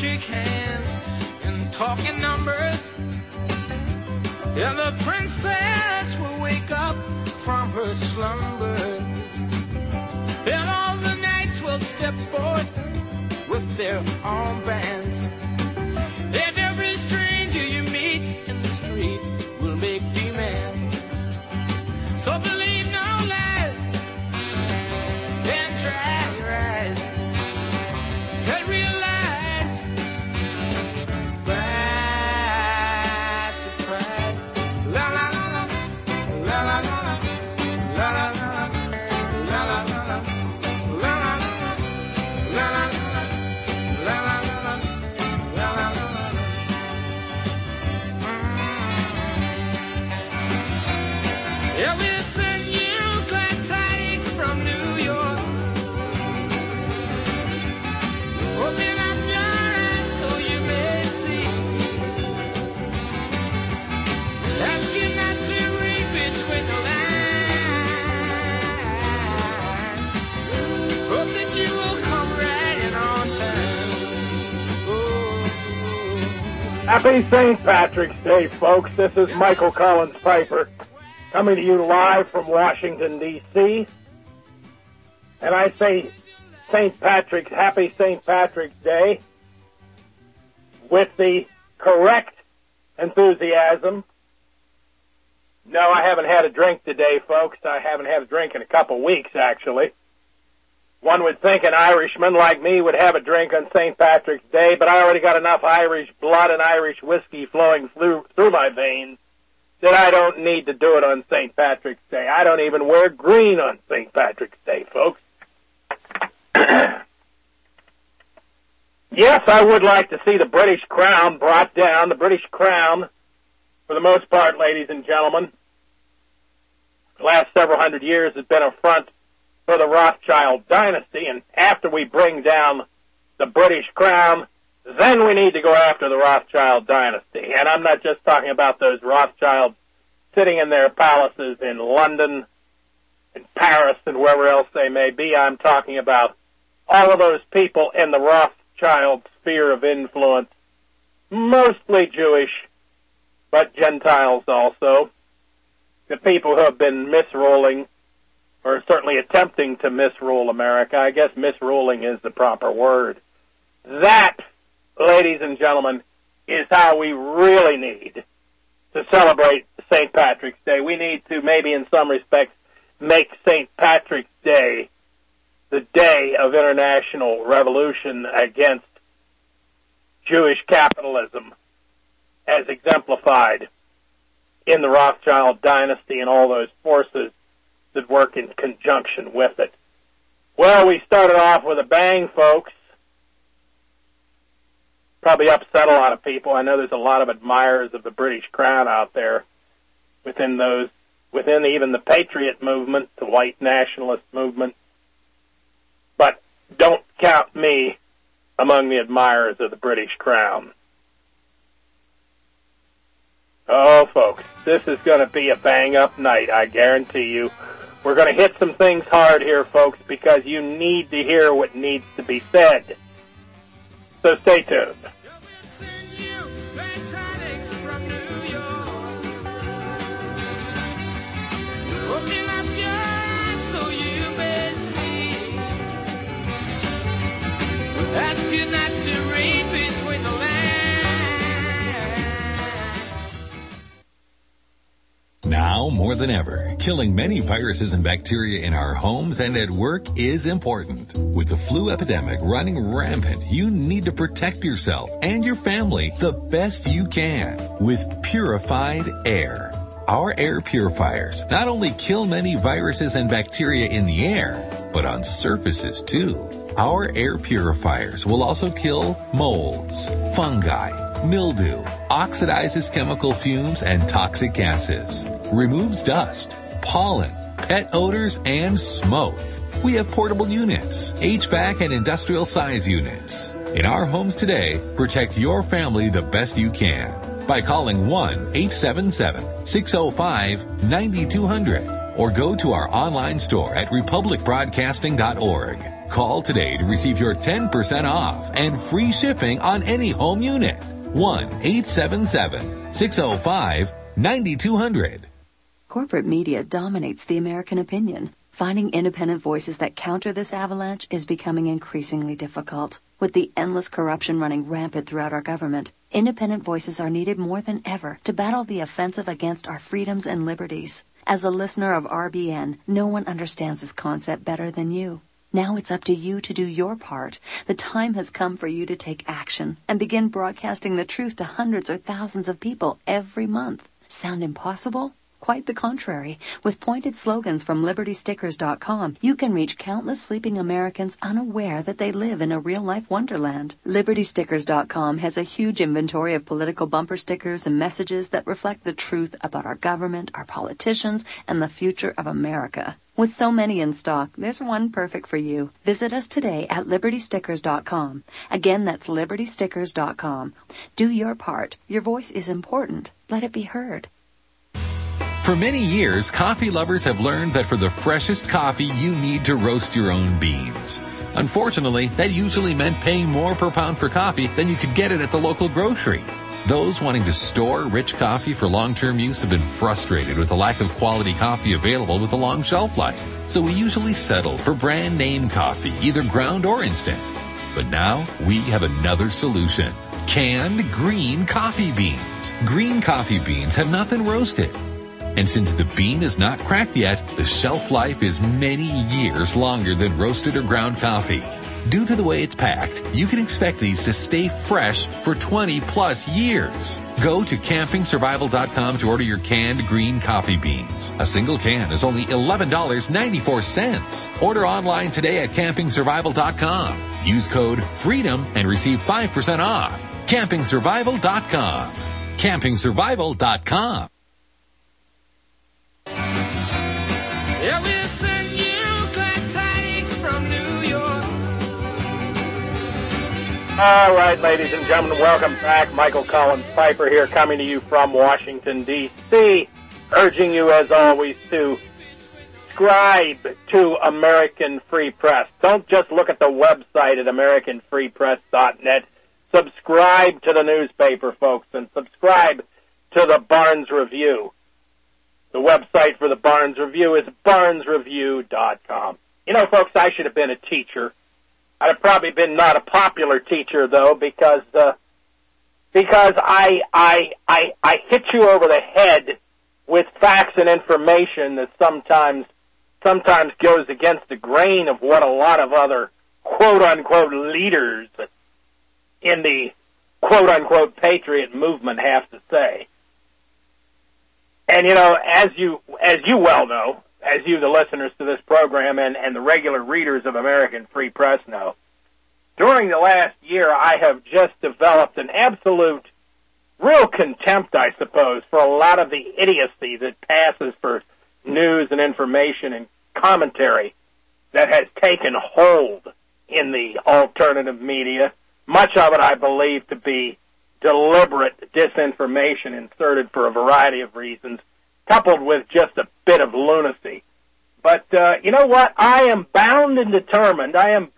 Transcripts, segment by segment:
shake hands and talk in numbers. And the princess will wake up from her slumber. And all the knights will step forth with their armbands. And every stranger you meet in the street will make demands. So believe no lies and try your eyes and realize by surprise. La la la la la la la la la la la la yeah, we'll send you glad tidings from New York. Open up your eyes so you may see. Ask you not to read between the lines. Hope that you will come right in on time. Oh. Happy St. Patrick's Day, folks. This is Michael Collins Piper, coming to you live from Washington, D.C. And I say Happy St. Patrick's Day with the correct enthusiasm. No, I haven't had a drink today, folks. I haven't had a drink in a couple weeks, actually. One would think an Irishman like me would have a drink on St. Patrick's Day, but I already got enough Irish blood and Irish whiskey flowing through my veins that I don't need to do it on St. Patrick's Day. I don't even wear green on St. Patrick's Day, folks. Yes, I would like to see the British crown brought down. The British crown, for the most part, ladies and gentlemen, the last several hundred years has been a front for the Rothschild dynasty, and after we bring down the British crown, then we need to go after the Rothschild dynasty. And I'm not just talking about those Rothschilds sitting in their palaces in London and Paris and wherever else they may be. I'm talking about all of those people in the Rothschild sphere of influence, mostly Jewish, but Gentiles also. The people who have been misruling, or certainly attempting to misrule America. I guess misruling is the proper word. That, ladies and gentlemen, is how we really need to celebrate St. Patrick's Day. We need to, maybe in some respects, make St. Patrick's Day the day of international revolution against Jewish capitalism, as exemplified in the Rothschild dynasty and all those forces that work in conjunction with it. Well, we started off with a bang, folks. Probably upset a lot of people. I know there's a lot of admirers of the British crown out there within even the Patriot movement, the white nationalist movement. But don't count me among the admirers of the British crown. Oh, folks, this is going to be a bang-up night, I guarantee you. We're going to hit some things hard here, folks, because you need to hear what needs to be said. So stay tuned. Ask you not to read between the lines. Now, more than ever, killing many viruses and bacteria in our homes and at work is important. With the flu epidemic running rampant, you need to protect yourself and your family the best you can with purified air. Our air purifiers not only kill many viruses and bacteria in the air, but on surfaces too. Our air purifiers will also kill molds, fungi, mildew, oxidizes chemical fumes and toxic gases, removes dust, pollen, pet odors, and smoke. We have portable units, HVAC and industrial size units. In our homes today, protect your family the best you can by calling 1-877-605-9200 or go to our online store at republicbroadcasting.org. Call today to receive your 10% off and free shipping on any home unit. 1-877-605-9200. Corporate media dominates the American opinion. Finding independent voices that counter this avalanche is becoming increasingly difficult. With the endless corruption running rampant throughout our government, independent voices are needed more than ever to battle the offensive against our freedoms and liberties. As a listener of RBN, no one understands this concept better than you. Now it's up to you to do your part. The time has come for you to take action and begin broadcasting the truth to hundreds or thousands of people every month. Sound impossible? Quite the contrary. With pointed slogans from LibertyStickers.com, you can reach countless sleeping Americans unaware that they live in a real-life wonderland. LibertyStickers.com has a huge inventory of political bumper stickers and messages that reflect the truth about our government, our politicians, and the future of America. With so many in stock, there's one perfect for you. Visit us today at LibertyStickers.com. Again, that's LibertyStickers.com. Do your part. Your voice is important. Let it be heard. For many years, coffee lovers have learned that for the freshest coffee, you need to roast your own beans. Unfortunately, that usually meant paying more per pound for coffee than you could get it at the local grocery. Those wanting to store rich coffee for long-term use have been frustrated with the lack of quality coffee available with a long shelf life. So we usually settle for brand name coffee, either ground or instant. But now we have another solution. Canned green coffee beans. Green coffee beans have not been roasted. And since the bean is not cracked yet, the shelf life is many years longer than roasted or ground coffee. Due to the way it's packed, you can expect these to stay fresh for 20 plus years. Go to CampingSurvival.com to order your canned green coffee beans. A single can is only $11.94. Order online today at CampingSurvival.com. Use code FREEDOM and receive 5% off. CampingSurvival.com. CampingSurvival.com. Yeah, we send you glad tidings from New York. All right, ladies and gentlemen, welcome back. Michael Collins Piper here, coming to you from Washington, D.C., urging you, as always, to subscribe to American Free Press. Don't just look at the website at AmericanFreePress.net. Subscribe to the newspaper, folks, and subscribe to the Barnes Review. The website for the Barnes Review is barnesreview.com. You know, folks, I should have been a teacher. I'd have probably been not a popular teacher, though, because I hit you over the head with facts and information that sometimes goes against the grain of what a lot of other quote-unquote leaders in the quote-unquote patriot movement have to say. And, you know, as you well know, as you, the listeners to this program, and the regular readers of American Free Press know, during the last year I have just developed an absolute real contempt, I suppose, for a lot of the idiocy that passes for news and information and commentary that has taken hold in the alternative media. Much of it I believe to be deliberate disinformation inserted for a variety of reasons, coupled with just a bit of lunacy. But you know what? I am bound and determined,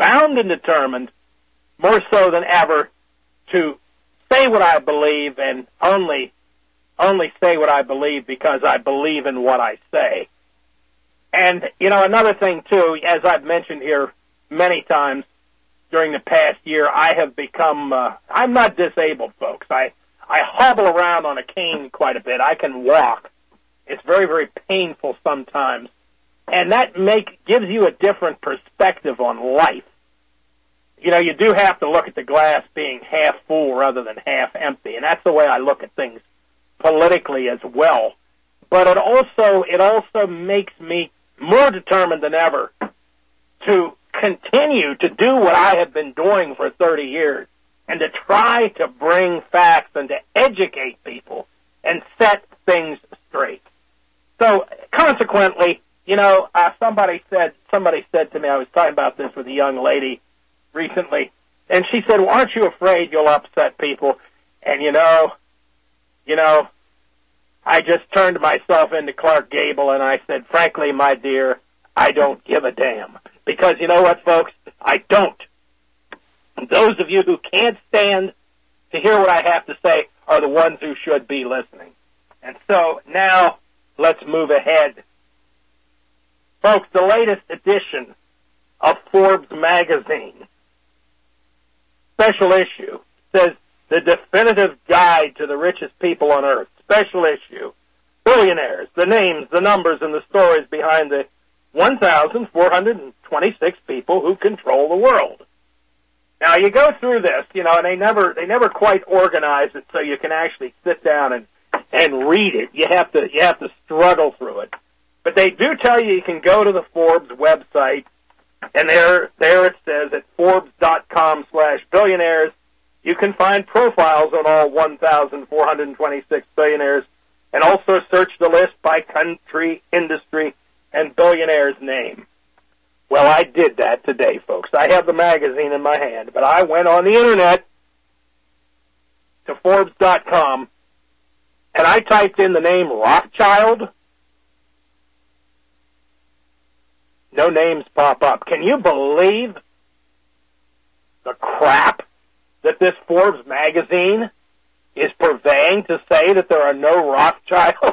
more so than ever, to say what I believe, and only say what I believe because I believe in what I say. And, you know, another thing, too, as I've mentioned here many times, during the past year, I have become, I'm not disabled, folks. I hobble around on a cane quite a bit. I can walk. It's very, very painful sometimes. And that gives you a different perspective on life. You know, you do have to look at the glass being half full rather than half empty. And that's the way I look at things politically as well. But it also makes me more determined than ever to continue to do what I have been doing for 30 years and to try to bring facts and to educate people and set things straight. So consequently, you know, somebody said to me, I was talking about this with a young lady recently, and she said, well, aren't you afraid you'll upset people? And you know, I just turned myself into Clark Gable and I said, frankly, my dear, I don't give a damn. Because you know what, folks? I don't. Those of you who can't stand to hear what I have to say are the ones who should be listening. And so now let's move ahead. Folks, the latest edition of Forbes magazine, special issue, says the definitive guide to the richest people on earth. Special issue. Billionaires, the names, the numbers, and the stories behind the 1,426 people who control the world. Now you go through this, and they never quite organize it so you can actually sit down and read it. You have to struggle through it. But they do tell you can go to the Forbes website, and there it says at Forbes.com/billionaires, you can find profiles on all 1,426 billionaires, and also search the list by country, industry, and billionaire's name. Well, I did that today, folks. I have the magazine in my hand, but I went on the internet to Forbes.com, and I typed in the name Rothschild. No names pop up. Can you believe the crap that this Forbes magazine is purveying to say that there are no Rothschilds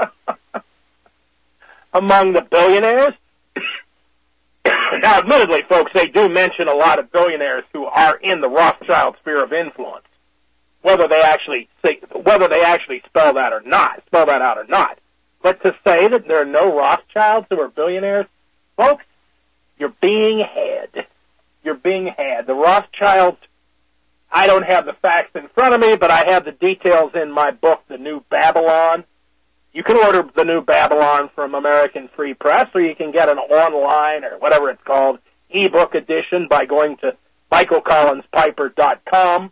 among the billionaires? Now, admittedly, folks, they do mention a lot of billionaires who are in the Rothschild sphere of influence. Whether they actually spell that out or not. But to say that there are no Rothschilds who are billionaires, folks, you're being had. You're being had. The Rothschilds, I don't have the facts in front of me, but I have the details in my book, The New Babylon. You can order The New Babylon from American Free Press, or you can get an online, or whatever it's called, ebook edition by going to michaelcollinspiper.com.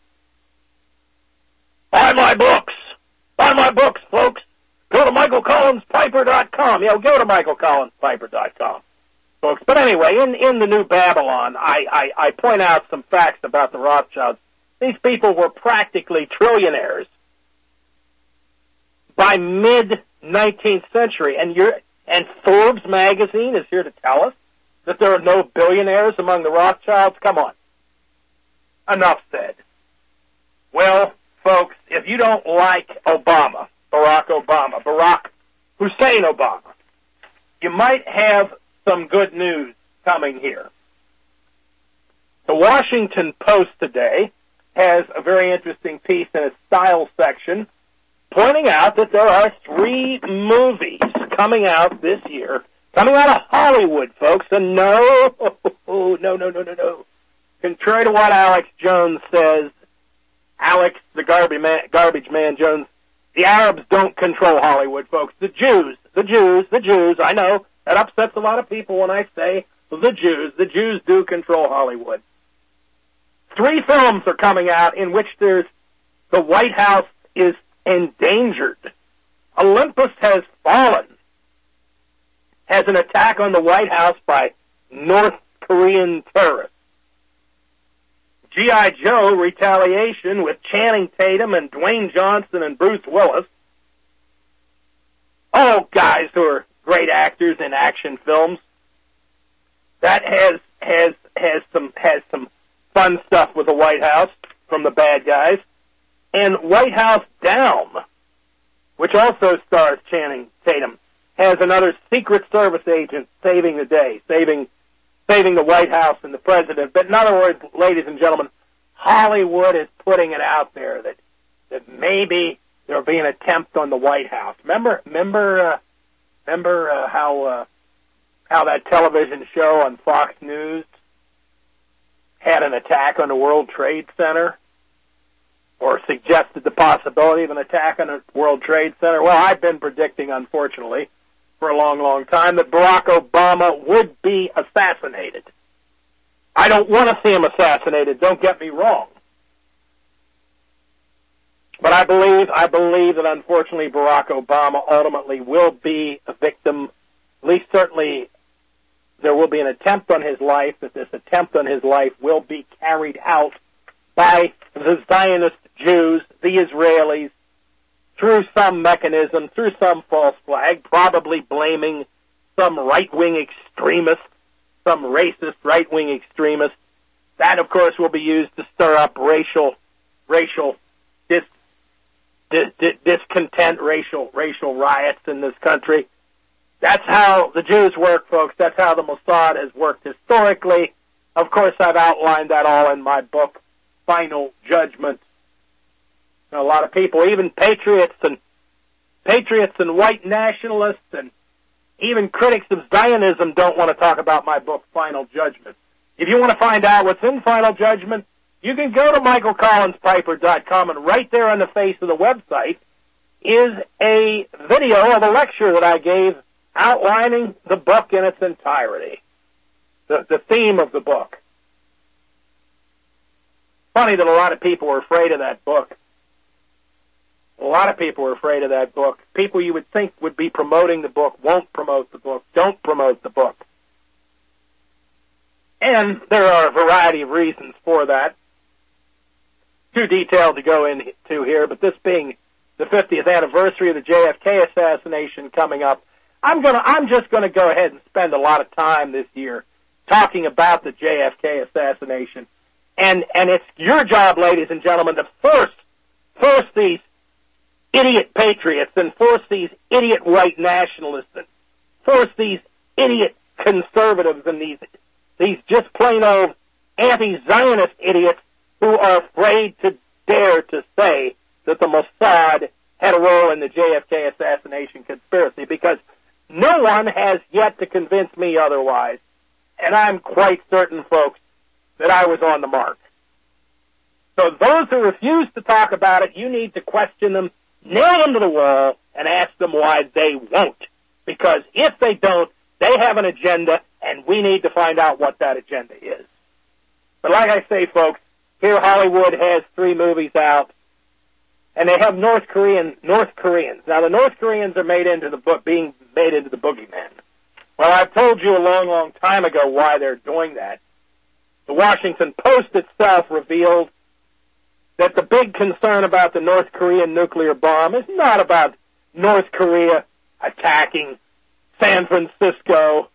Buy my books! Buy my books, folks! Go to michaelcollinspiper.com. Yeah, go to michaelcollinspiper.com, folks. But anyway, in The New Babylon, I point out some facts about the Rothschilds. These people were practically trillionaires by mid-19th century, and Forbes magazine is here to tell us that there are no billionaires among the Rothschilds? Come on. Enough said. Well, folks, if you don't like Barack Hussein Obama, you might have some good news coming here. The Washington Post today has a very interesting piece in its style section pointing out that there are 3 movies coming out this year, coming out of Hollywood, folks, and no. Contrary to what Alex Jones says, Alex, the garbage man Jones, the Arabs don't control Hollywood, folks. The Jews, I know, that upsets a lot of people when I say the Jews do control Hollywood. 3 films are coming out in which the White House is endangered. Olympus has fallen. Has an attack on the White House by North Korean terrorists. G.I. Joe retaliation with Channing Tatum and Dwayne Johnson and Bruce Willis. All guys who are great actors in action films. That has some fun stuff with the White House from the bad guys. And White House Down, which also stars Channing Tatum, has another Secret Service agent saving the day, saving the White House and the president. But in other words, ladies and gentlemen, Hollywood is putting it out there that maybe there'll be an attempt on the White House. Remember how that television show on Fox News had an attack on the World Trade Center, or suggested the possibility of an attack on the World Trade Center? Well, I've been predicting, unfortunately, for a long, long time that Barack Obama would be assassinated. I don't want to see him assassinated, don't get me wrong. But I believe that unfortunately Barack Obama ultimately will be a victim. At least certainly there will be an attempt on his life, that this attempt on his life will be carried out by the Zionist Jews, the Israelis, through some mechanism, through some false flag, probably blaming some right-wing extremist, some racist right-wing extremist That, of course, will be used to stir up racial discontent, racial riots in this country. That's how the Jews work, folks. That's how the Mossad has worked historically. Of course, I've outlined that all in my book, Final Judgment. A lot of people, even patriots and white nationalists and even critics of Zionism don't want to talk about my book, Final Judgment. If you want to find out what's in Final Judgment, you can go to michaelcollinspiper.com, and right there on the face of the website is a video of a lecture that I gave outlining the book in its entirety, the theme of the book. Funny that a lot of people were afraid of that book. A lot of people were afraid of that book. People you would think would be promoting the book won't promote the book, don't promote the book. And there are a variety of reasons for that. Too detailed to go into here, but this being the 50th anniversary of the JFK assassination coming up, I'm just going to go ahead and spend a lot of time this year talking about the JFK assassination. And it's your job, ladies and gentlemen, to force these idiot patriots and force these idiot white nationalists and force these idiot conservatives and these just plain old anti-Zionist idiots who are afraid to dare to say that the Mossad had a role in the JFK assassination conspiracy, because no one has yet to convince me otherwise. And I'm quite certain, folks, that I was on the mark. So those who refuse to talk about it, you need to question them, nail them to the wall, and ask them why they won't. Because if they don't, they have an agenda, and we need to find out what that agenda is. But like I say, folks, here Hollywood has 3 movies out, and they have North Koreans. Now, the North Koreans are being made into the boogeyman. Well, I've told you a long, long time ago why they're doing that. The Washington Post itself revealed that the big concern about the North Korean nuclear bomb is not about North Korea attacking San Francisco.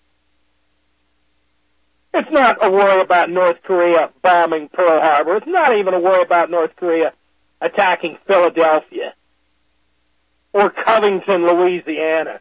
It's not a worry about North Korea bombing Pearl Harbor. It's not even a worry about North Korea attacking Philadelphia or Covington, Louisiana.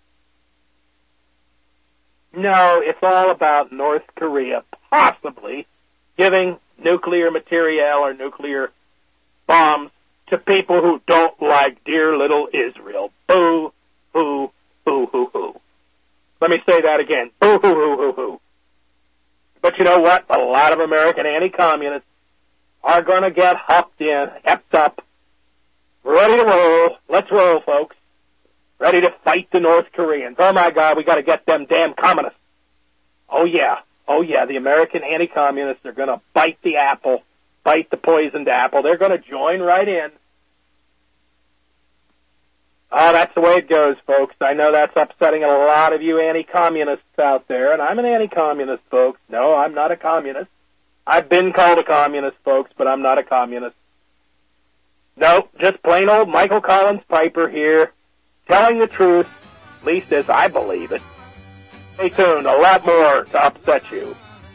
No, it's all about North Korea possibly giving nuclear material or nuclear bombs to people who don't like dear little Israel. Boo, hoo, hoo, hoo, hoo. Let me say that again. Boo, hoo, hoo, hoo, hoo. But you know what? A lot of American anti-communists are going to get hepped up, ready to roll. Let's roll, folks. Ready to fight the North Koreans. Oh, my God, we got to get them damn communists. Oh, yeah, the American anti-communists are going to bite the poisoned apple. They're going to join right in. Oh, that's the way it goes, folks. I know that's upsetting a lot of you anti-communists out there, and I'm an anti-communist, folks. No, I'm not a communist. I've been called a communist, folks, but I'm not a communist. No, just plain old Michael Collins Piper here, telling the truth, at least as I believe it. Stay tuned, a lot more to upset you.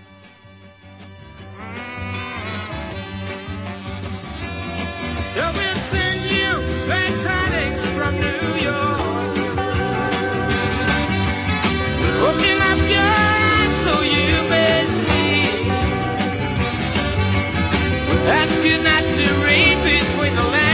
We'll send you back tidings from New York. Open up your eyes so you may see. Ask you not to read between the lines.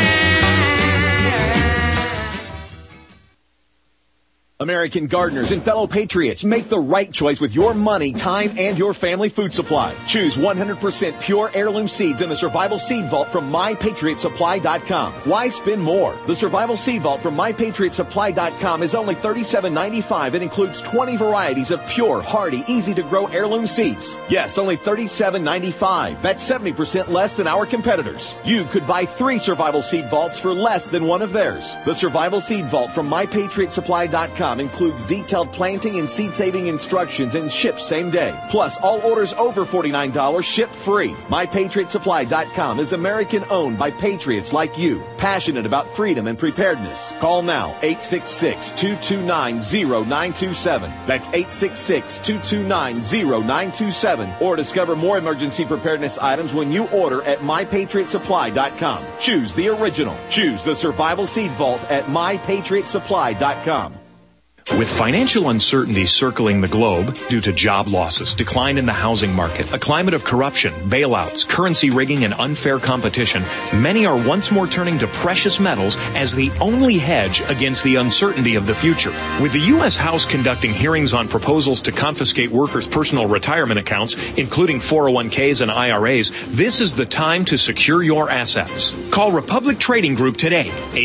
American gardeners and fellow patriots, make the right choice with your money, time, and your family food supply. Choose 100% pure heirloom seeds in the Survival Seed Vault from MyPatriotSupply.com. Why spend more? The Survival Seed Vault from MyPatriotSupply.com is only $37.95 and includes 20 varieties of pure, hardy, easy-to-grow heirloom seeds. Yes, only $37.95. That's 70% less than our competitors. You could buy 3 Survival Seed Vaults for less than one of theirs. The Survival Seed Vault from MyPatriotSupply.com includes detailed planting and seed-saving instructions and ships same day. Plus, all orders over $49 ship free. MyPatriotSupply.com is American-owned by patriots like you, passionate about freedom and preparedness. Call now, 866-229-0927. That's 866-229-0927. Or discover more emergency preparedness items when you order at MyPatriotSupply.com. Choose the original. Choose the Survival Seed Vault at MyPatriotSupply.com. With financial uncertainty circling the globe due to job losses, decline in the housing market, a climate of corruption, bailouts, currency rigging, and unfair competition, many are once more turning to precious metals as the only hedge against the uncertainty of the future. With the U.S. House conducting hearings on proposals to confiscate workers' personal retirement accounts, including 401ks and IRAs, this is the time to secure your assets. Call Republic Trading Group today,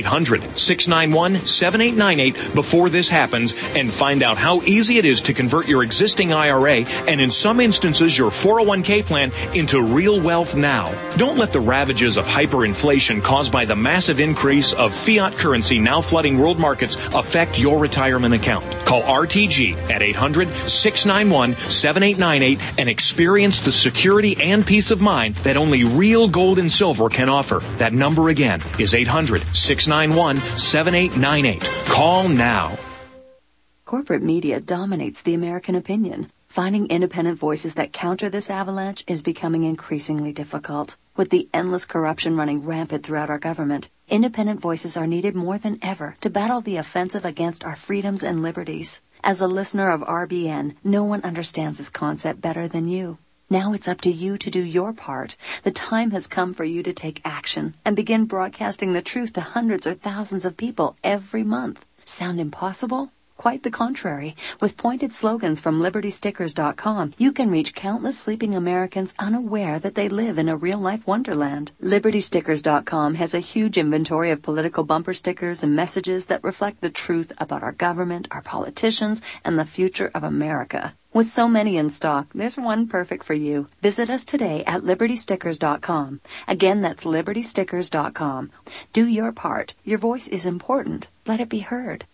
800-691-7898 before this happens, and find out how easy it is to convert your existing IRA and in some instances your 401k plan into real wealth now. Don't let the ravages of hyperinflation caused by the massive increase of fiat currency now flooding world markets affect your retirement account. Call RTG at 800-691-7898 and experience the security and peace of mind that only real gold and silver can offer. That number again is 800-691-7898. Call now. Corporate media dominates the American opinion. Finding independent voices that counter this avalanche is becoming increasingly difficult. With the endless corruption running rampant throughout our government, independent voices are needed more than ever to battle the offensive against our freedoms and liberties. As a listener of RBN, no one understands this concept better than you. Now it's up to you to do your part. The time has come for you to take action and begin broadcasting the truth to hundreds or thousands of people every month. Sound impossible? Quite the contrary. With pointed slogans from LibertyStickers.com, you can reach countless sleeping Americans unaware that they live in a real-life wonderland. LibertyStickers.com has a huge inventory of political bumper stickers and messages that reflect the truth about our government, our politicians, and the future of America. With so many in stock, there's one perfect for you. Visit us today at LibertyStickers.com. Again, that's LibertyStickers.com. Do your part. Your voice is important. Let it be heard.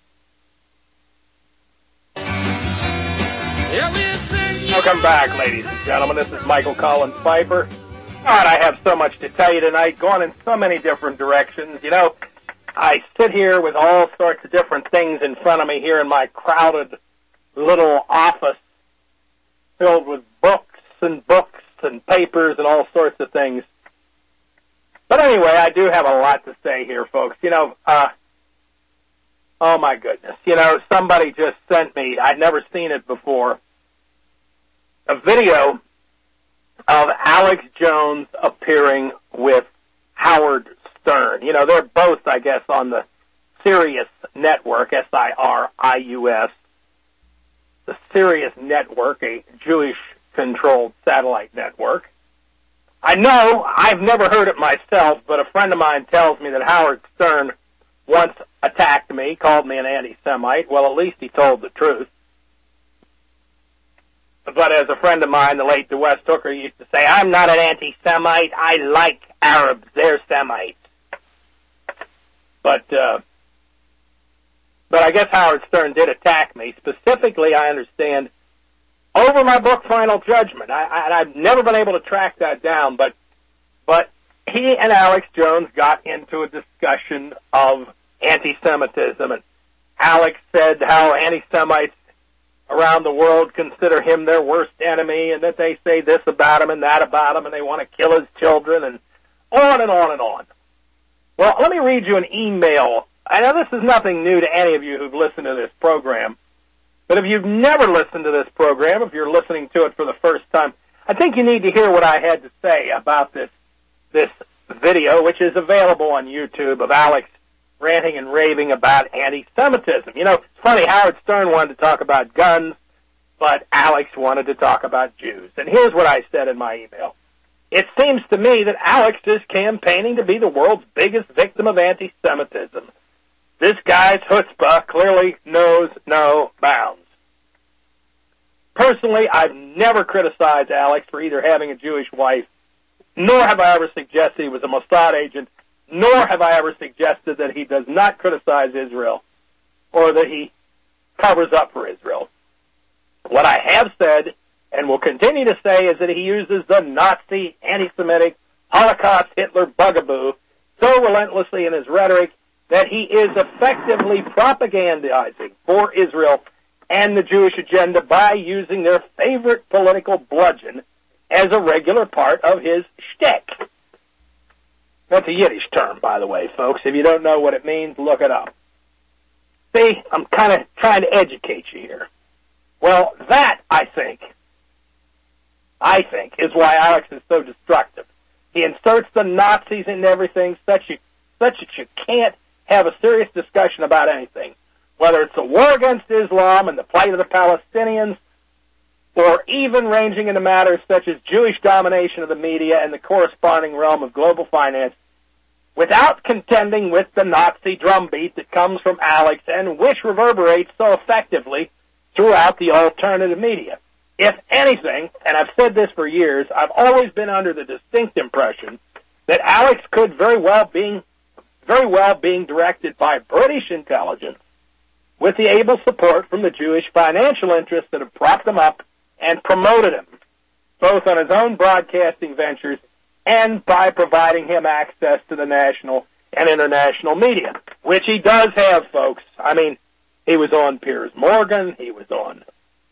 Welcome back, ladies and gentlemen. This is Michael Collins Piper. God, I have so much to tell you tonight, going in so many different directions. You know, I sit here with all sorts of different things in front of me here in my crowded little office filled with books and papers and all sorts of things. But anyway, I do have a lot to say here, folks. You know, oh my goodness. You know, somebody just sent me, I'd never seen it before, a video of Alex Jones appearing with Howard Stern. You know, they're both, I guess, on the Sirius Network, SIRIUS, the Sirius Network, a Jewish-controlled satellite network. I know, I've never heard it myself, but a friend of mine tells me that Howard Stern once attacked me, called me an anti-Semite. Well, at least he told the truth. But as a friend of mine, the late DeWest Hooker, used to say, I'm not an anti-Semite. I like Arabs. They're Semites. But I guess Howard Stern did attack me. Specifically, I understand, over my book, Final Judgment. I've never been able to track that down, but he and Alex Jones got into a discussion of anti-Semitism, and Alex said how anti-Semites around the world consider him their worst enemy, and that they say this about him and that about him, and they want to kill his children, and on and on and on. Well, let me read you an email. I know this is nothing new to any of you who've listened to this program, but if you've never listened to this program, if you're listening to it for the first time, I think you need to hear what I had to say about this video, which is available on YouTube, of Alex ranting and raving about anti-Semitism. You know, it's funny, Howard Stern wanted to talk about guns, but Alex wanted to talk about Jews. And here's what I said in my email. It seems to me that Alex is campaigning to be the world's biggest victim of anti-Semitism. This guy's chutzpah clearly knows no bounds. Personally, I've never criticized Alex for either having a Jewish wife, nor have I ever suggested he was a Mossad agent, nor have I ever suggested that he does not criticize Israel, or that he covers up for Israel. What I have said and will continue to say is that he uses the Nazi, anti-Semitic, Holocaust, Hitler bugaboo so relentlessly in his rhetoric that he is effectively propagandizing for Israel and the Jewish agenda by using their favorite political bludgeon as a regular part of his shtick. That's a Yiddish term, by the way, folks. If you don't know what it means, look it up. See, I'm kind of trying to educate you here. Well, that, I think, is why Alex is so destructive. He inserts the Nazis into everything such that you can't have a serious discussion about anything, whether it's the war against Islam and the plight of the Palestinians, or even ranging into matters such as Jewish domination of the media and the corresponding realm of global finance, without contending with the Nazi drumbeat that comes from Alex and which reverberates so effectively throughout the alternative media. If anything, and I've said this for years, I've always been under the distinct impression that Alex could very well being directed by British intelligence with the able support from the Jewish financial interests that have propped him up and promoted him, both on his own broadcasting ventures and by providing him access to the national and international media, which he does have, folks. I mean, he was on Piers Morgan, he was on,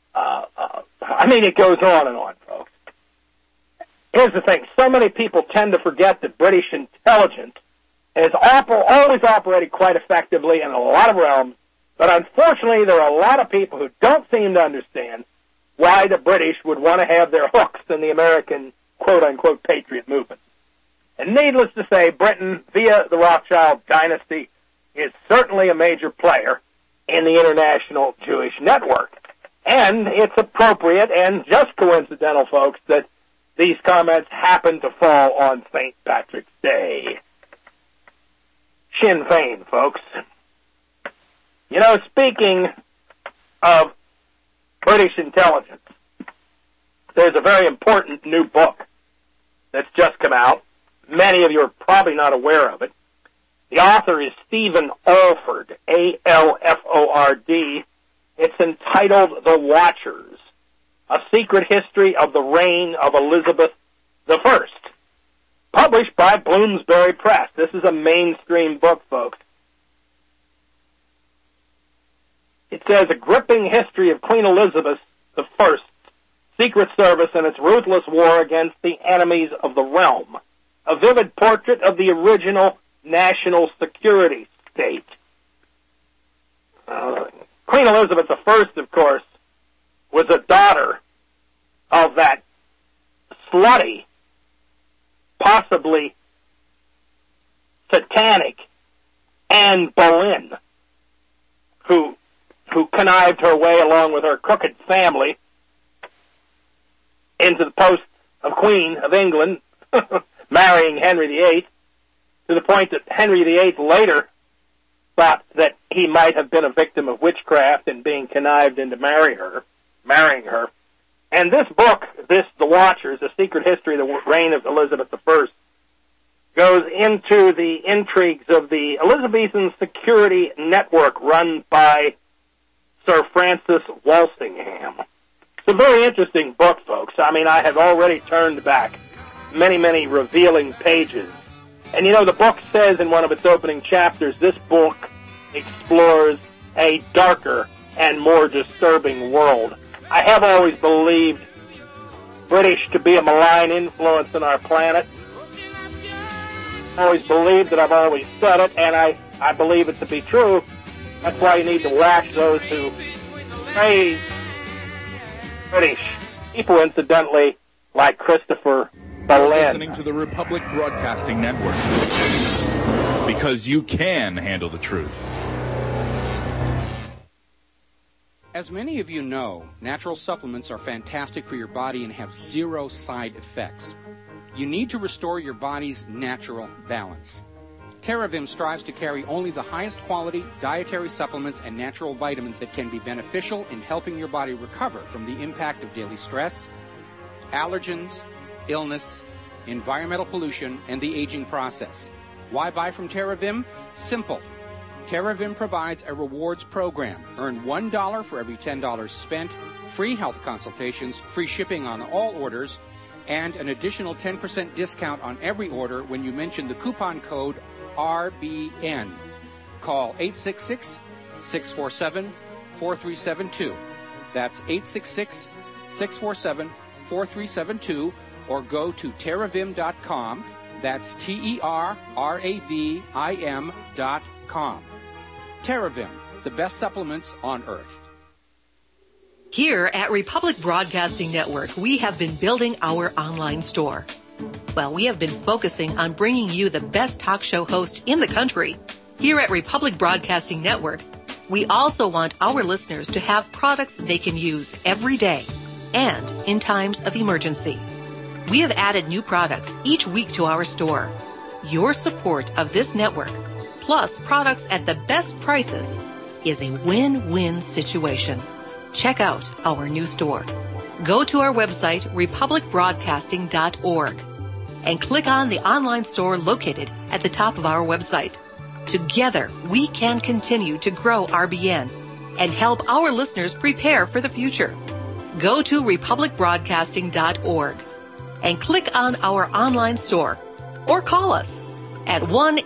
it goes on, folks. Here's the thing. So many people tend to forget that British intelligence has always operated quite effectively in a lot of realms, but unfortunately there are a lot of people who don't seem to understand why the British would want to have their hooks in the American quote-unquote patriot movement. And needless to say, Britain, via the Rothschild dynasty, is certainly a major player in the international Jewish network. And it's appropriate and just coincidental, folks, that these comments happen to fall on St. Patrick's Day. Sinn Féin, folks. You know, speaking of British intelligence, there's a very important new book that's just come out. Many of you are probably not aware of it. The author is Stephen Alford, A-L-F-O-R-D. It's entitled The Watchers, A Secret History of the Reign of Elizabeth I, published by Bloomsbury Press. This is a mainstream book, folks. It says, a gripping history of Queen Elizabeth I's Secret Service and its ruthless war against the enemies of the realm. A vivid portrait of the original national security state. Queen Elizabeth I, of course, was a daughter of that slutty, possibly satanic Anne Boleyn, who connived her way along with her crooked family into the post of Queen of England, marrying Henry VIII, to the point that Henry VIII later thought that he might have been a victim of witchcraft and being connived into marrying her. And this book, The Watchers, A Secret History of the Reign of Elizabeth I, goes into the intrigues of the Elizabethan security network run by Sir Francis Walsingham. It's a very interesting book, folks. I mean, I have already turned back many, many revealing pages. And you know, the book says in one of its opening chapters, this book explores a darker and more disturbing world. I have always believed British to be a malign influence on our planet. I always believed it, I've always said it, and I believe it to be true. That's why you need to watch those who praise British people, incidentally, like Christopher Boleyn. Listening to the Republic Broadcasting Network, because you can handle the truth. As many of you know, natural supplements are fantastic for your body and have zero side effects. You need to restore your body's natural balance. TerraVim strives to carry only the highest quality dietary supplements and natural vitamins that can be beneficial in helping your body recover from the impact of daily stress, allergens, illness, environmental pollution, and the aging process. Why buy from TerraVim? Simple. TerraVim provides a rewards program. Earn $1 for every $10 spent, free health consultations, free shipping on all orders, and an additional 10% discount on every order when you mention the coupon code RBN. Call 866-647-4372. That's 866-647-4372, or go to TerraVim.com. That's TerraVim.com. TerraVim, the best supplements on earth. Here at Republic Broadcasting Network, we have been building our online store. Well, we have been focusing on bringing you the best talk show host in the country. Here at Republic Broadcasting Network, we also want our listeners to have products they can use every day and in times of emergency. We have added new products each week to our store. Your support of this network, plus products at the best prices, is a win-win situation. Check out our new store. Go to our website, republicbroadcasting.org, and click on the online store located at the top of our website. Together, we can continue to grow RBN and help our listeners prepare for the future. Go to republicbroadcasting.org and click on our online store, or call us at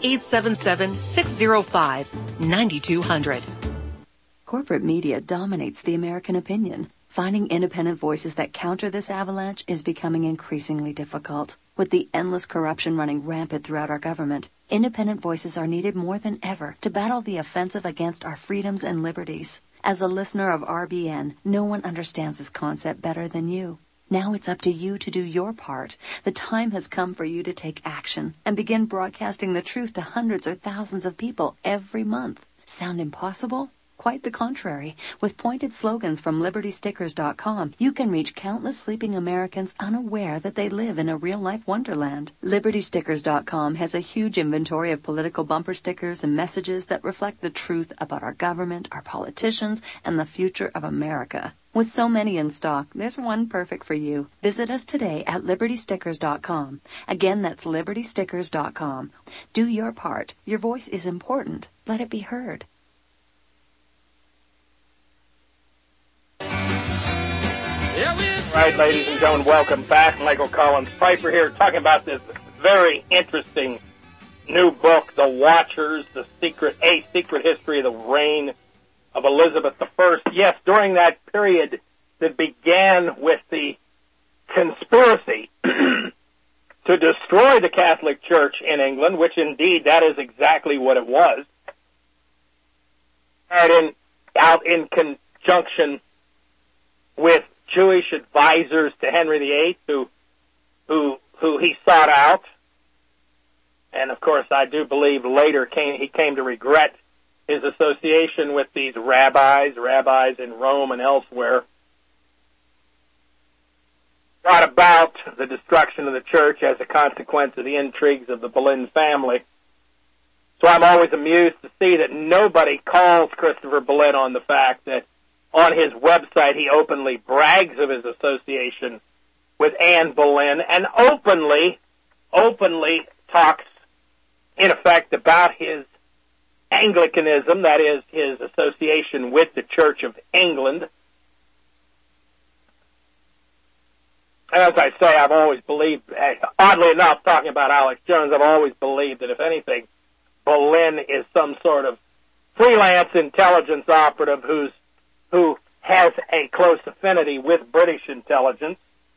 1-877-605-9200. Corporate media dominates the American opinion. Finding independent voices that counter this avalanche is becoming increasingly difficult. With the endless corruption running rampant throughout our government, independent voices are needed more than ever to battle the offensive against our freedoms and liberties. As a listener of RBN, no one understands this concept better than you. Now it's up to you to do your part. The time has come for you to take action and begin broadcasting the truth to hundreds or thousands of people every month. Sound impossible? Quite the contrary. With pointed slogans from LibertyStickers.com, you can reach countless sleeping Americans unaware that they live in a real-life wonderland. LibertyStickers.com has a huge inventory of political bumper stickers and messages that reflect the truth about our government, our politicians, and the future of America. With so many in stock, there's one perfect for you. Visit us today at LibertyStickers.com. Again, that's LibertyStickers.com. Do your part. Your voice is important. Let it be heard. Right, ladies and gentlemen, welcome back. Michael Collins Piper here, talking about this very interesting new book, The Watchers, A Secret History of the Reign of Elizabeth I. Yes, during that period that began with the conspiracy to destroy the Catholic Church in England, which indeed that is exactly what it was, and out in conjunction with Jewish advisors to Henry VIII, who he sought out, and of course I do believe later he came to regret his association with these rabbis in Rome and elsewhere, brought about the destruction of the church as a consequence of the intrigues of the Boleyn family. So I'm always amused to see that nobody calls Christopher Boleyn on the fact that on his website, he openly brags of his association with Anne Boleyn and openly talks, in effect, about his Anglicanism, that is, his association with the Church of England. As I say, I've always believed, oddly enough, talking about Alex Jones, I've always believed that, if anything, Boleyn is some sort of freelance intelligence operative who has a close affinity with British intelligence.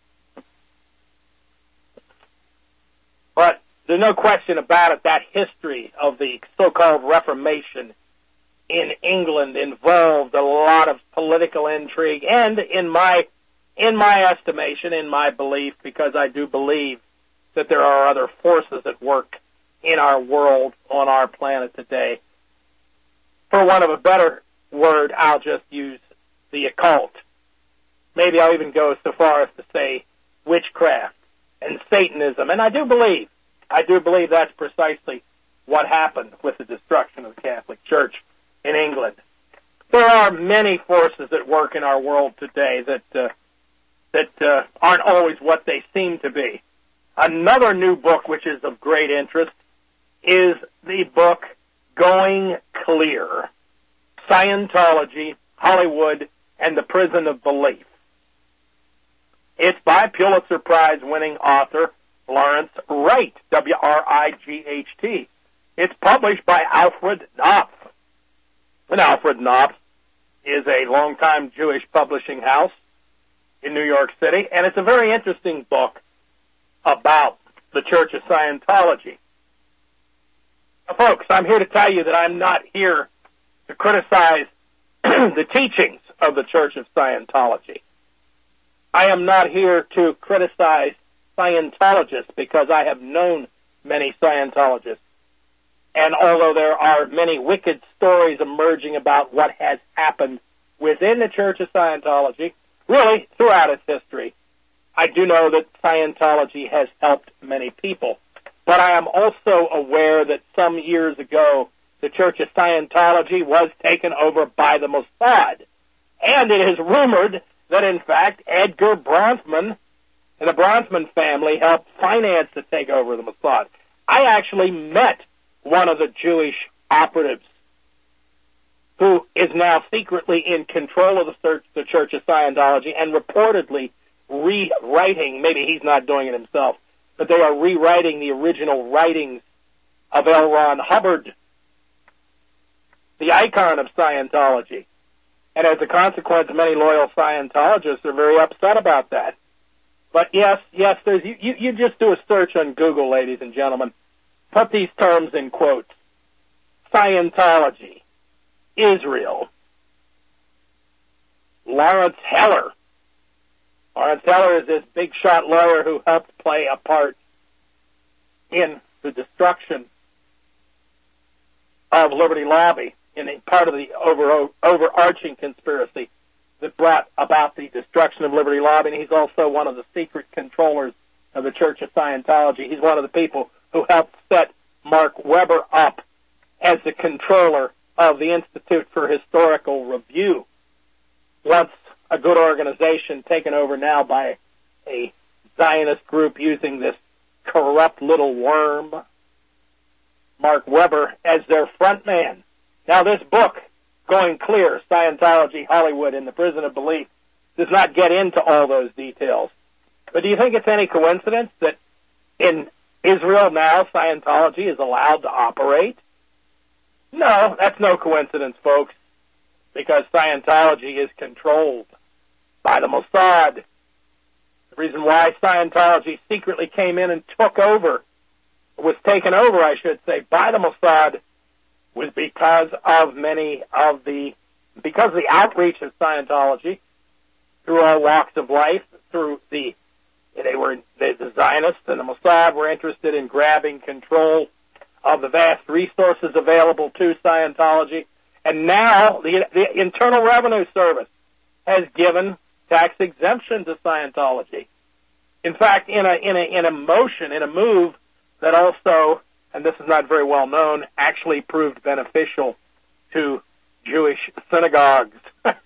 But there's no question about it, that history of the so-called Reformation in England involved a lot of political intrigue, and in my estimation, in my belief, because I do believe that there are other forces at work in our world, on our planet today. For want of a better word, I'll just use the occult. Maybe I'll even go so far as to say witchcraft and Satanism. And I do believe that's precisely what happened with the destruction of the Catholic Church in England. There are many forces at work in our world today that aren't always what they seem to be. Another new book which is of great interest is the book Going Clear, Scientology, Hollywood, and the Prison of Belief. It's by Pulitzer Prize-winning author Lawrence Wright, W-R-I-G-H-T. It's published by Alfred Knopf. And Alfred Knopf is a longtime Jewish publishing house in New York City, and it's a very interesting book about the Church of Scientology. Now, folks, I'm here to tell you that I'm not here to criticize the teachings of the Church of Scientology. I am not here to criticize Scientologists because I have known many Scientologists. And although there are many wicked stories emerging about what has happened within the Church of Scientology, really throughout its history, I do know that Scientology has helped many people. But I am also aware that some years ago, the Church of Scientology was taken over by the Mossad. And it is rumored that, in fact, Edgar Bronfman and the Bronfman family helped finance the takeover of the Mossad. I actually met one of the Jewish operatives who is now secretly in control of the Church of Scientology and reportedly rewriting, maybe he's not doing it himself, but they are rewriting the original writings of L. Ron Hubbard, the icon of Scientology. And as a consequence, many loyal Scientologists are very upset about that. But yes, there's you just do a search on Google, ladies and gentlemen. Put these terms in quotes. Scientology, Israel, Lawrence Heller. Lawrence Heller is this big shot lawyer who helped play a part in the destruction of Liberty Lobby, in a part of the overarching conspiracy that brought about the destruction of Liberty Lobby, and he's also one of the secret controllers of the Church of Scientology. He's one of the people who helped set Mark Weber up as the controller of the Institute for Historical Review, once a good organization taken over now by a Zionist group using this corrupt little worm, Mark Weber, as their front man. Now, this book, Going Clear, Scientology, Hollywood, and the Prison of Belief, does not get into all those details. But do you think it's any coincidence that in Israel now Scientology is allowed to operate? No, that's no coincidence, folks, because Scientology is controlled by the Mossad. The reason why Scientology secretly came in and was taken over, I should say, by the Mossad, was because of the outreach of Scientology through all walks of life, through the Zionists and the Mossad were interested in grabbing control of the vast resources available to Scientology, and now the Internal Revenue Service has given tax exemption to Scientology. In fact, in a move that also, and this is not very well known, actually proved beneficial to Jewish synagogues.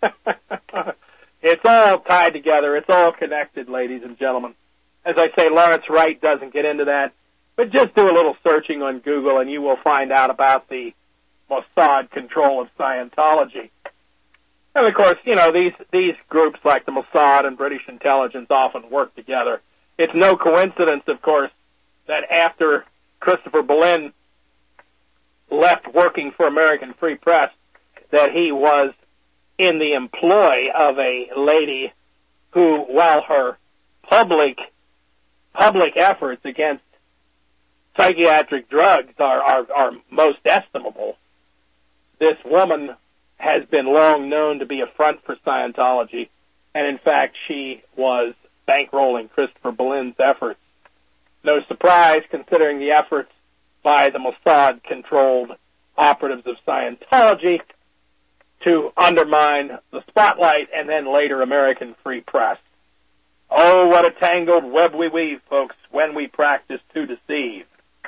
It's all tied together. It's all connected, ladies and gentlemen. As I say, Lawrence Wright doesn't get into that, but just do a little searching on Google and you will find out about the Mossad control of Scientology. And of course, these groups like the Mossad and British intelligence often work together. It's no coincidence, of course, that after Christopher Berlin left working for American Free Press, that he was in the employ of a lady who, while her public efforts against psychiatric drugs are most estimable, this woman has been long known to be a front for Scientology, and in fact she was bankrolling Christopher Berlin's efforts. No surprise, considering the efforts by the Mossad-controlled operatives of Scientology to undermine the Spotlight and then later American Free Press. Oh, what a tangled web we weave, folks, when we practice to deceive.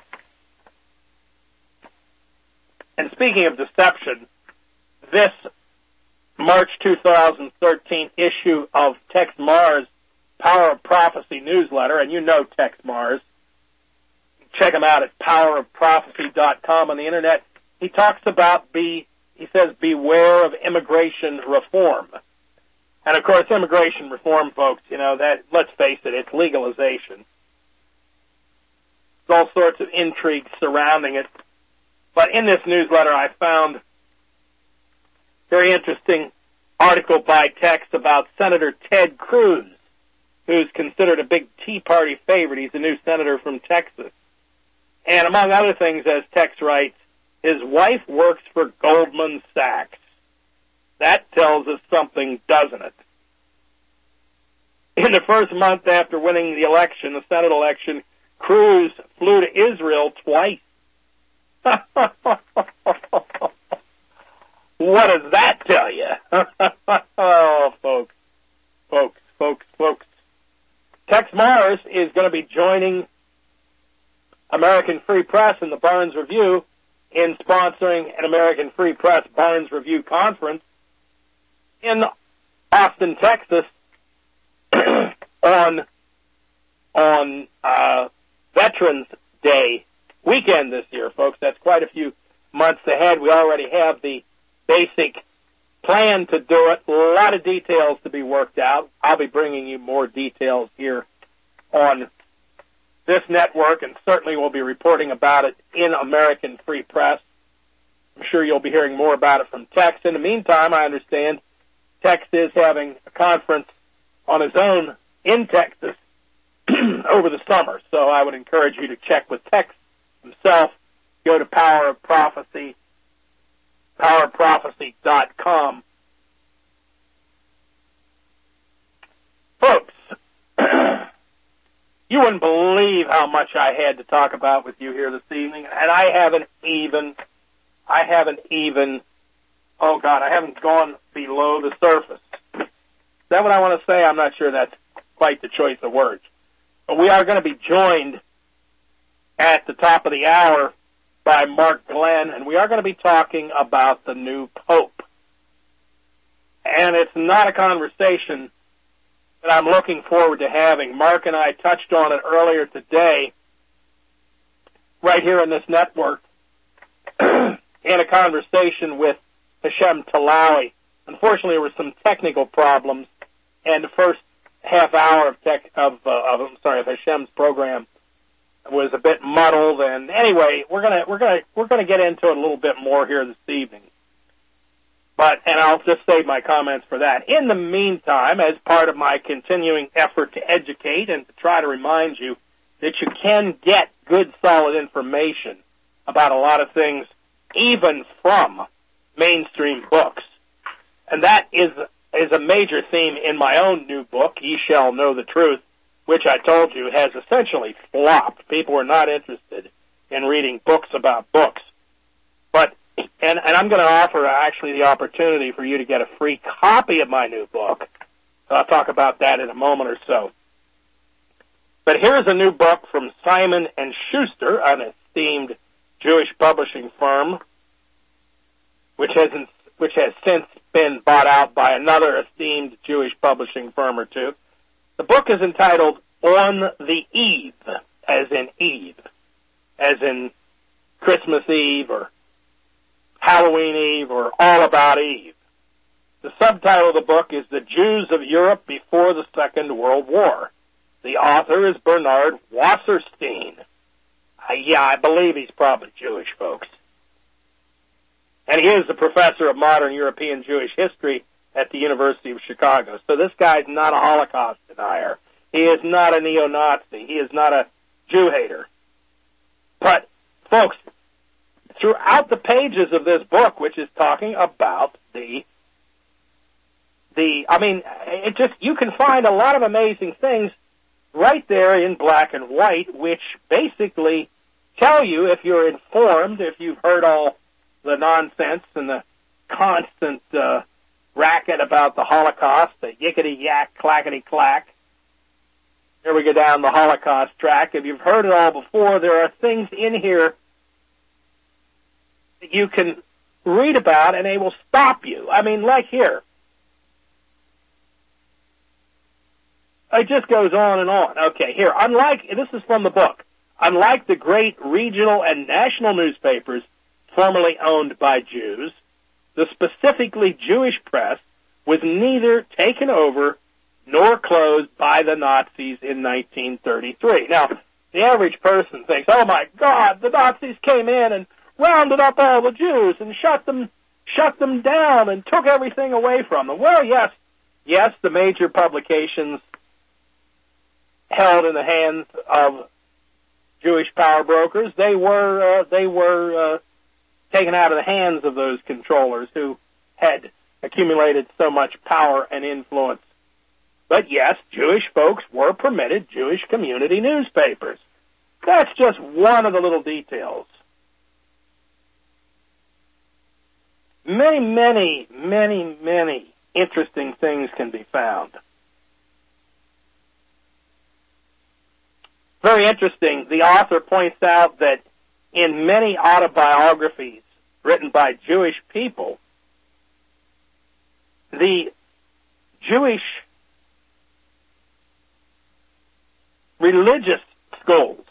And speaking of deception, this March 2013 issue of Tex Mars' Power of Prophecy newsletter, and you know Tex Mars, check him out at powerofprophecy.com on the internet. he talks about he says, beware of immigration reform. And, of course, immigration reform, folks, that, let's face it, it's legalization. There's all sorts of intrigue surrounding it. But in this newsletter, I found a very interesting article by Tex about Senator Ted Cruz, who's considered a big Tea Party favorite. He's a new senator from Texas. And among other things, as Tex writes, his wife works for Goldman Sachs. That tells us something, doesn't it? In the first month after winning the election, the Senate election, Cruz flew to Israel twice. What does that tell you? Oh, folks. Tex Morris is going to be joining American Free Press and the Barnes Review in sponsoring an American Free Press Barnes Review conference in Austin, Texas, on Veterans Day weekend this year, folks. That's quite a few months ahead. We already have the basic plan to do it. A lot of details to be worked out. I'll be bringing you more details here on this network, and certainly we'll be reporting about it in American Free Press. I'm sure you'll be hearing more about it from Tex. In the meantime, I understand Tex is having a conference on his own in Texas over the summer, so I would encourage you to check with Tex himself. Go to Power of Prophecy, powerprophecy.com. Folks, you wouldn't believe how much I had to talk about with you here this evening, and I haven't gone below the surface. Is that what I want to say? I'm not sure that's quite the choice of words. But we are going to be joined at the top of the hour by Mark Glenn, and we are going to be talking about the new Pope. And it's not a conversation that I'm looking forward to having. Mark and I touched on it earlier today, right here in this network, in a conversation with Hashem Talawi. Unfortunately, there were some technical problems, and the first half hour of Hashem's program was a bit muddled. And anyway, we're gonna get into it a little bit more here this evening. And I'll just save my comments for that. In the meantime, as part of my continuing effort to educate and to try to remind you that you can get good, solid information about a lot of things, even from mainstream books. And that is a major theme in my own new book, Ye Shall Know the Truth, which I told you has essentially flopped. People are not interested in reading books about books. And I'm going to offer actually the opportunity for you to get a free copy of my new book. I'll talk about that in a moment or so. But here's a new book from Simon & Schuster, an esteemed Jewish publishing firm, which has since been bought out by another esteemed Jewish publishing firm or two. The book is entitled On the Eve, as in Christmas Eve or Halloween Eve or All About Eve. The subtitle of the book is The Jews of Europe Before the Second World War. The author is Bernard Wasserstein. I believe he's probably Jewish, folks. And he is a professor of modern European Jewish history at the University of Chicago. So this guy's not a Holocaust denier. He is not a neo-Nazi. He is not a Jew hater. But, folks, throughout the pages of this book, which is talking about you can find a lot of amazing things right there in black and white, which basically tell you, if you're informed, if you've heard all the nonsense and the constant racket about the Holocaust, the yickety-yak, clackety-clack. Here we go down the Holocaust track. If you've heard it all before, there are things in here that you can read about, and they will stop you. I mean, like here. It just goes on and on. Okay, here. This is from the book. Unlike the great regional and national newspapers, formerly owned by Jews, the specifically Jewish press was neither taken over nor closed by the Nazis in 1933. Now, the average person thinks, oh my God, the Nazis came in and rounded up all the Jews and shut them down and took everything away from them. Well, yes, the major publications held in the hands of Jewish power brokers, they were taken out of the hands of those controllers who had accumulated so much power and influence. But yes, Jewish folks were permitted Jewish community newspapers. That's just one of the little details. Many interesting things can be found. Very interesting, the author points out that in many autobiographies written by Jewish people, the Jewish religious schools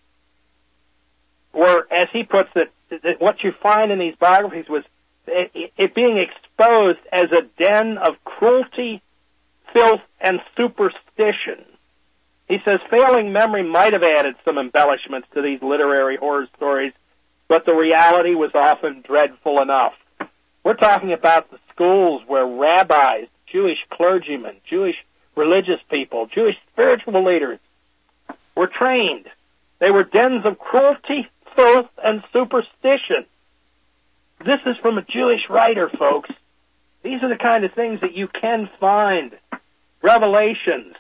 were, as he puts it, what you find in these biographies was it being exposed as a den of cruelty, filth, and superstition. He says failing memory might have added some embellishments to these literary horror stories, but the reality was often dreadful enough. We're talking about the schools where rabbis, Jewish clergymen, Jewish religious people, Jewish spiritual leaders were trained. They were dens of cruelty, filth, and superstition. This is from a Jewish writer, folks. These are the kind of things that you can find. Revelations.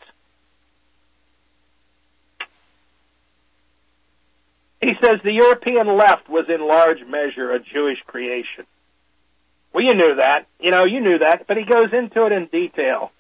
He says the European left was in large measure a Jewish creation. Well, you knew that. You knew that, but he goes into it in detail.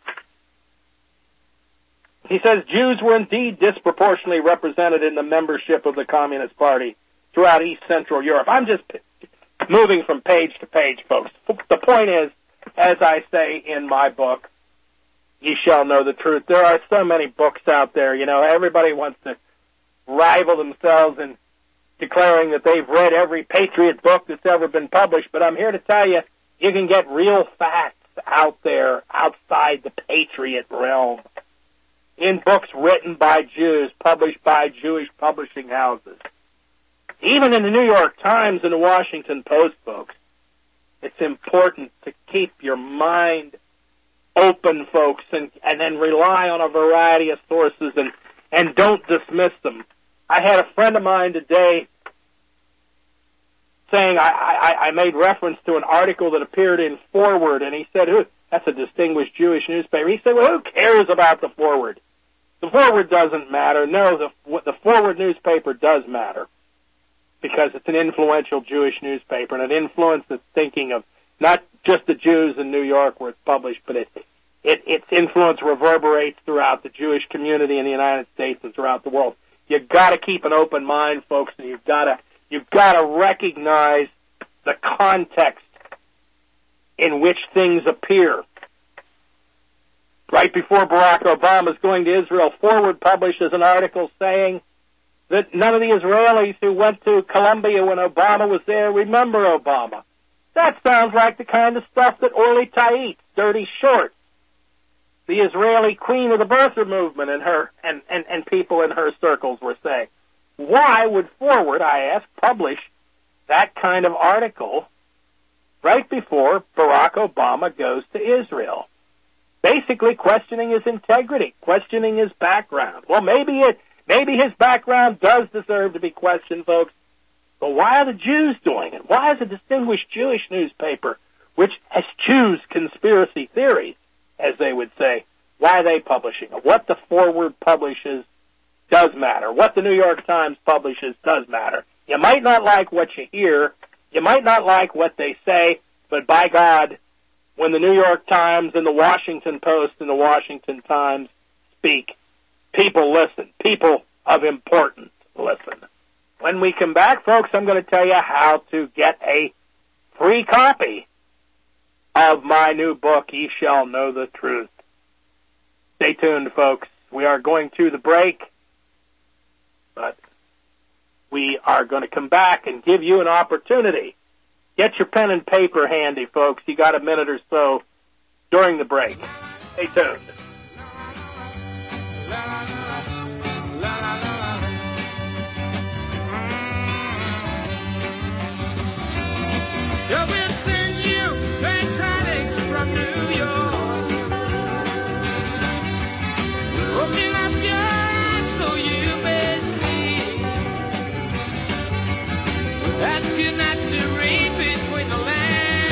He says Jews were indeed disproportionately represented in the membership of the Communist Party throughout East Central Europe. I'm just moving from page to page, folks. The point is, as I say in my book, Ye Shall Know the Truth, there are so many books out there. Everybody wants to rival themselves in declaring that they've read every patriot book that's ever been published, but I'm here to tell you, you can get real facts out there outside the patriot realm in books written by Jews, published by Jewish publishing houses. Even in the New York Times and the Washington Post, folks, it's important to keep your mind open, folks, and then rely on a variety of sources and don't dismiss them. I had a friend of mine today saying I made reference to an article that appeared in Forward, and he said, that's a distinguished Jewish newspaper. He said, well, who cares about the Forward? The Forward doesn't matter. No, the Forward newspaper does matter because it's an influential Jewish newspaper, and it influenced the thinking of not just the Jews in New York where it's published, but its influence reverberates throughout the Jewish community in the United States and throughout the world. You've got to keep an open mind, folks, and you've got to recognize the context in which things appear. Right before Barack Obama's going to Israel, Forward publishes an article saying that none of the Israelis who went to Colombia when Obama was there remember Obama. That sounds like the kind of stuff that Orly Tait, Dirty Shorts, the Israeli queen of the birther movement, and her and people in her circles were saying. Why would Forward, I ask, publish that kind of article right before Barack Obama goes to Israel? Basically questioning his integrity, questioning his background. Well, maybe his background does deserve to be questioned, folks. But why are the Jews doing it? Why is a distinguished Jewish newspaper, which eschews conspiracy theories, as they would say, why are they publishing it? What the Forward publishes does matter. What the New York Times publishes does matter. You might not like what you hear. You might not like what they say, but by God, when the New York Times and the Washington Post and the Washington Times speak, people listen. People of importance listen. When we come back, folks, I'm going to tell you how to get a free copy of my new book, Ye Shall Know the Truth. Stay tuned, folks. We are going to the break, but we are going to come back and give you an opportunity Get your pen and paper handy, folks. You got a minute or so during the break. Stay tuned. Yeah, we'll send you electronics from New York. Open up your eyes so you may see. Ask you not to read between the lines.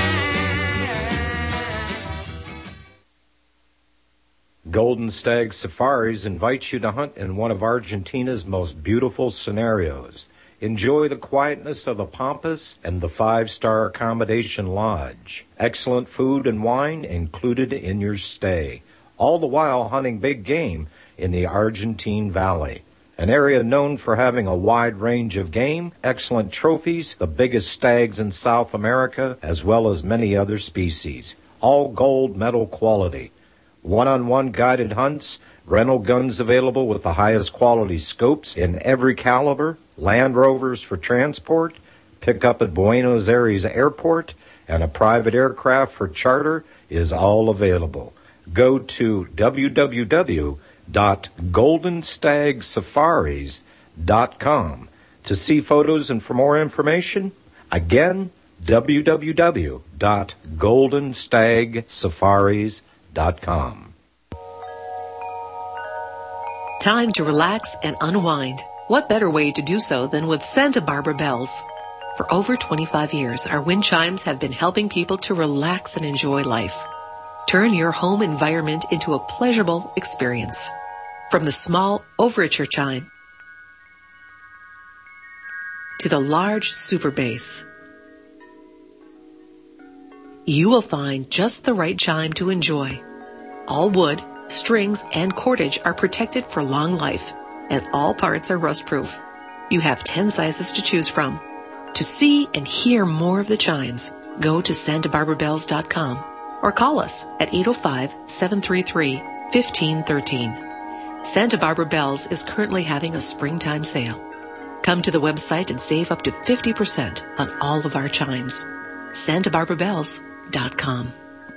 Golden Stag Safaris invites you to hunt in one of Argentina's most beautiful scenarios. Enjoy the quietness of the Pampas and the 5-star accommodation lodge. Excellent food and wine included in your stay, all the while hunting big game in the Argentine Valley, an area known for having a wide range of game, excellent trophies, the biggest stags in South America, as well as many other species, all gold medal quality. One-on-one guided hunts, rental guns available with the highest quality scopes in every caliber, Land Rovers for transport, pick up at Buenos Aires Airport, and a private aircraft for charter is all available. Go to www.goldenstagsafaris.com to see photos and for more information. Again, www.goldenstagsafaris.com. Time to relax and unwind. What better way to do so than with Santa Barbara Bells? For over 25 years, our wind chimes have been helping people to relax and enjoy life. Turn your home environment into a pleasurable experience. From the small overture chime to the large super bass, you will find just the right chime to enjoy. All wood, strings, and cordage are protected for long life, and all parts are rust-proof. You have 10 sizes to choose from. To see and hear more of the chimes, go to SantaBarbaraBells.com or call us at 805-733-1513. Santa Barbara Bells is currently having a springtime sale. Come to the website and save up to 50% on all of our chimes. SantaBarbaraBells.com.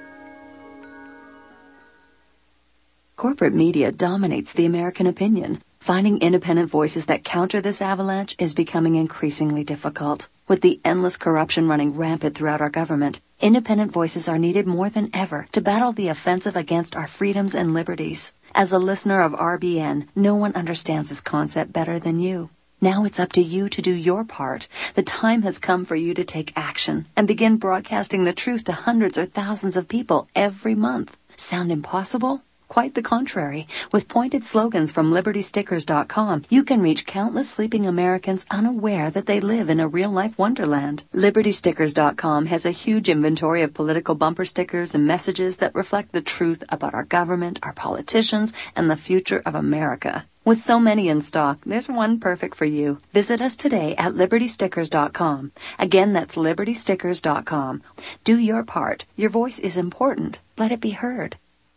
Corporate media dominates the American opinion. Finding independent voices that counter this avalanche is becoming increasingly difficult. With the endless corruption running rampant throughout our government, independent voices are needed more than ever to battle the offensive against our freedoms and liberties. As a listener of RBN, no one understands this concept better than you. Now it's up to you to do your part. The time has come for you to take action and begin broadcasting the truth to hundreds or thousands of people every month. Sound impossible? Quite the contrary. With pointed slogans from LibertyStickers.com, you can reach countless sleeping Americans unaware that they live in a real-life wonderland. LibertyStickers.com has a huge inventory of political bumper stickers and messages that reflect the truth about our government, our politicians, and the future of America. With so many in stock, there's one perfect for you. Visit us today at LibertyStickers.com. Again, that's LibertyStickers.com. Do your part. Your voice is important. Let it be heard.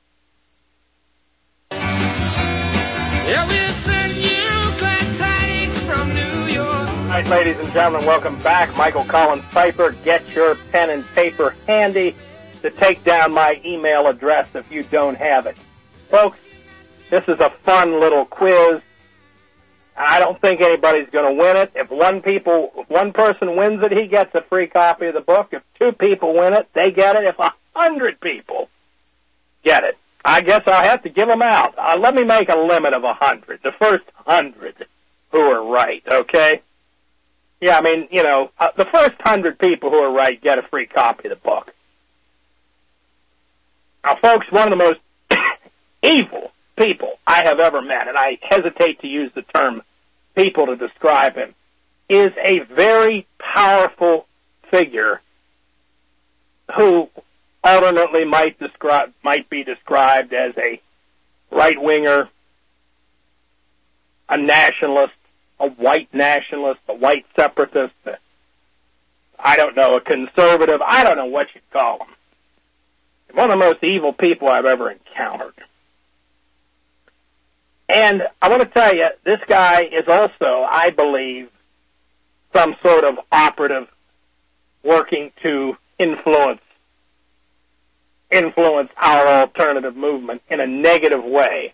Yeah, we'll send you glad tidings from New York. All right, ladies and gentlemen, welcome back. Michael Collins Piper. Get your pen and paper handy to take down my email address if you don't have it. Folks, this is a fun little quiz. I don't think anybody's going to win it. If one person wins it, he gets a free copy of the book. If 2 people win it, they get it. If 100 people get it, I guess I'll have to give them out. Let me make a limit of 100. The first 100 who are right, okay? Yeah, I mean, the first 100 people who are right get a free copy of the book. Now, folks, one of the most evil people I have ever met, and I hesitate to use the term people to describe him, is a very powerful figure who alternately might be described as a right-winger, a nationalist, a white nationalist, a white separatist, I don't know, a conservative, I don't know what you'd call him. One of the most evil people I've ever encountered. And I want to tell you, this guy is also, I believe, some sort of operative working to influence our alternative movement in a negative way.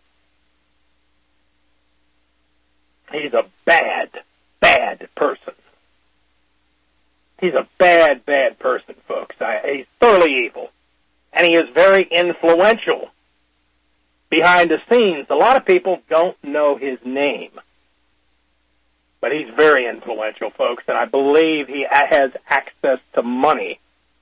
He's a bad, bad person. He's a bad, bad person, folks. He's thoroughly evil. And he is very influential behind the scenes. A lot of people don't know his name. But he's very influential, folks, and I believe he has access to money.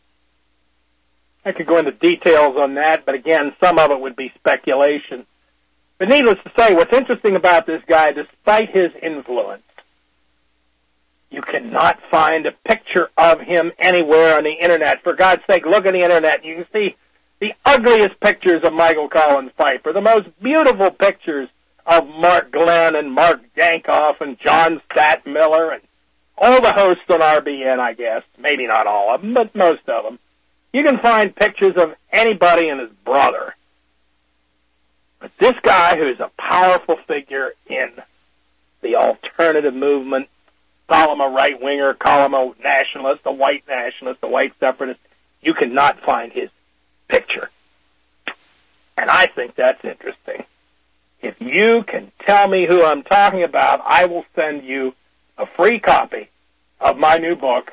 I could go into details on that, but again, some of it would be speculation. But needless to say, what's interesting about this guy, despite his influence, you cannot find a picture of him anywhere on the Internet. For God's sake, look at the Internet. You can see the ugliest pictures of Michael Collins Piper, the most beautiful pictures of Mark Glenn and Mark Dankoff and John Stat Miller and all the hosts on RBN, I guess. Maybe not all of them, but most of them. You can find pictures of anybody and his brother. But this guy, who's a powerful figure in the alternative movement, call him a right-winger, call him a nationalist, a white separatist, you cannot find his picture. And I think that's interesting. If you can tell me who I'm talking about, I will send you a free copy of my new book,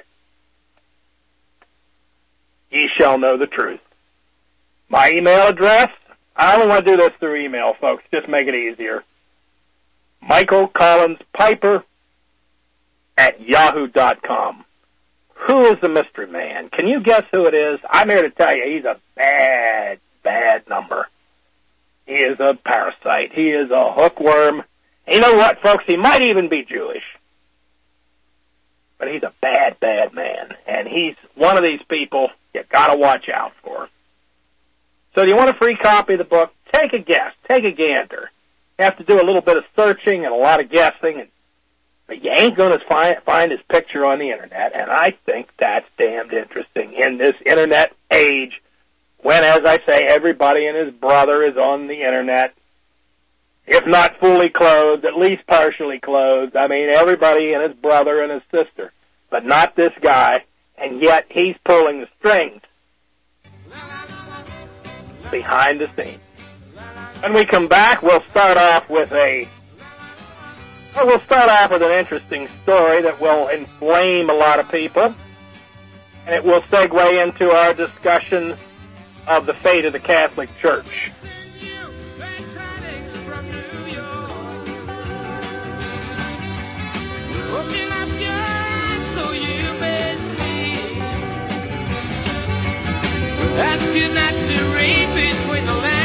Ye Shall Know the Truth. My email address, I only want to do this through email, folks, just make it easier. Michael Collins Piper at yahoo.com. Who is the mystery man? Can you guess who it is? I'm here to tell you he's a bad, bad number. He is a parasite. He is a hookworm. And you know what, folks? He might even be Jewish. But he's a bad, bad man. And he's one of these people you got to watch out for. So do you want a free copy of the book? Take a guess. Take a gander. You have to do a little bit of searching and a lot of guessing. But you ain't going to find his picture on the Internet. And I think that's damned interesting in this Internet age when, as I say, everybody and his brother is on the Internet. If not fully clothed, at least partially clothed. I mean, everybody and his brother and his sister. But not this guy. And yet he's pulling the strings behind the scenes. When we come back, we'll start off with an interesting story that will inflame a lot of people. And it will segue into our discussion of the fate of the Catholic Church. Open up your eyes so you may see. Ask you not to read between the lines.